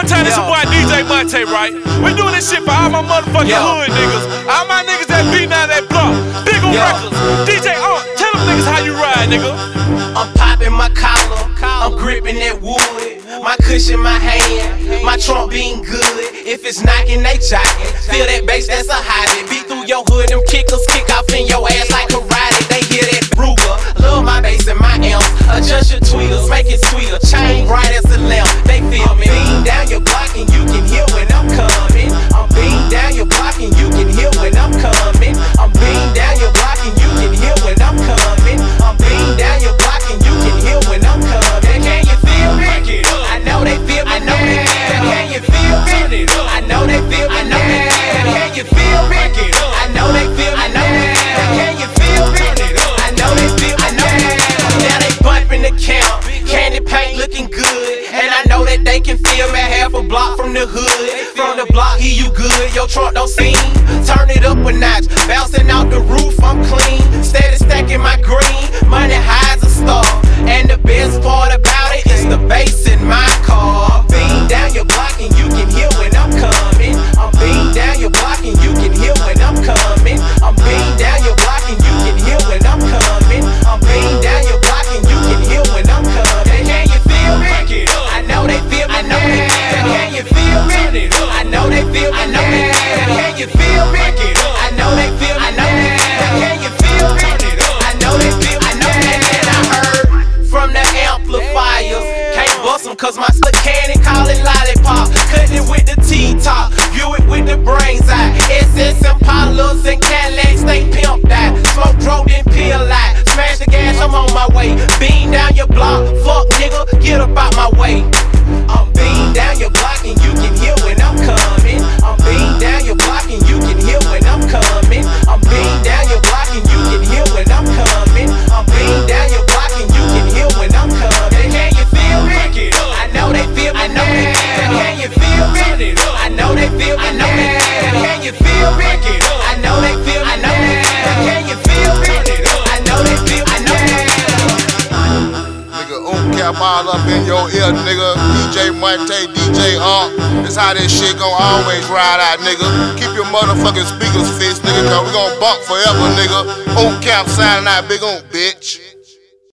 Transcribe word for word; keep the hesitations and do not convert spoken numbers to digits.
One time this your boy D J Monte, right? We doing this shit for all my motherfucking Yo. hood niggas. All my niggas that beat down that block. Big on records. D J, oh, tell them niggas how you ride, nigga. I'm popping my collar, I'm gripping that wood. My cushion, my hand, my trunk being good. If it's knocking, they jocking. Feel that bass, that's a hobby. Beat through your hood, them kickers kick off in your ass like karate. They hear that Ruger. Love my bass and my amps. Adjust your tweeters, make it sweeter. Chain bright as a lamp. They feel me. Beam down your block and you can hear when I'm coming. I'm beam down your block and you can hear when I'm coming. I'm beam down your block and you can hear when I'm coming. I'm beam down your block and you can hear when I'm coming. Can you feel me? I know they feel me. I know they feel me. Can you feel me? I know they feel me. I know they feel me. Can you feel me? I know they feel me. I know they feel me. Can you feel me? I know they feel me. I know they feel me. Now they bumping the count. Candy paint looking good. And I know that they can feel me. Half a block from the hood. From the block, here you good. Your trunk don't seem. Turn it up a notch. Bouncing out the roof, I'm clean. Steady stacking my green. Money high as a star. And the best part about it is the bass in my car. Beam down your block and you can hear when I'm coming. I'm beam down your block and you can hear when I'm coming. I'm beam down your block and you can hear when I'm coming. I'm beam down your block and you can hear when I'm coming. Can you feel me? I know they feel me. I know they feel me. Can you feel me? I know they feel me. I know they feel me. Can you feel me? I know they feel me. I know they feel me. Can you feel me? I know they feel me. I know they feel me. I heard from the amplifiers. Can't bust them cause my slick cannon call it lollipop. Cut it with the T-top, view it with the brains eye. S S Impalas and Cadillacs, they pimped out. Smoke drove then peel out. Smash the gas, I'm on my way. Beam down your block, fuck nigga, get up out my way. I'm beam down your block and you can hear when I'm coming. I'm beam down your block and you can hear when I'm coming. I'm beam down your block and you can hear when I'm coming. I'm beam down your block and you can hear when I'm coming. Can you feel me? I know they feel me. I know they feel me. Can you feel me? I know they feel me. I know they feel me. Can you feel me? I know they feel me. I know they feel me. Can you feel me? I know they feel me. I know they feel me. Nigga, um cap all up in your ear, nigga. D J Monte, D J Ark. That's how this shit gon' always ride out, nigga. Keep your motherfucking speakers fixed, nigga, cause we gon' bump forever, nigga. Um cap signing out, big on bitch.